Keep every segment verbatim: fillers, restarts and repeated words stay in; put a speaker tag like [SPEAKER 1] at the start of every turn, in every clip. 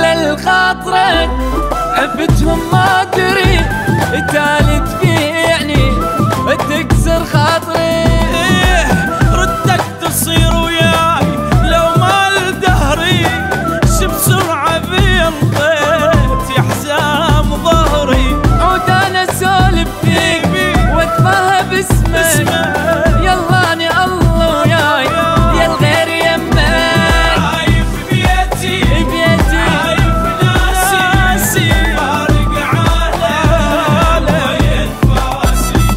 [SPEAKER 1] ولا خاطرك عفتهم ما ادري تالي تبيعني تكسر خاطري.
[SPEAKER 2] ردك تصير وياي لو ما لدهري شي بسرعة بينطيت يا حزام ظهري.
[SPEAKER 1] عود انا اسولف فيك واتفاهى باسمك يلا اني الله وياي يا الغير يمك.
[SPEAKER 2] عايف بيتي
[SPEAKER 1] بيتي
[SPEAKER 2] عايف ناسي فارق عالم وين فاسي.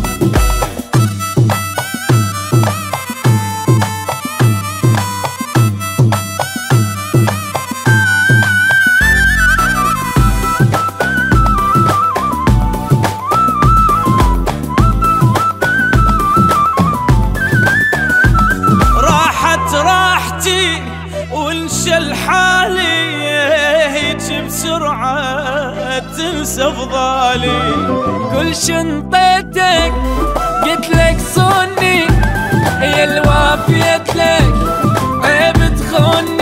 [SPEAKER 2] راحت راحتي وانشل حالي هيك بسرعة تنسى فضالي.
[SPEAKER 1] كل شنطتك قلت لك صوني هي الوافيت لك عيب تخوني.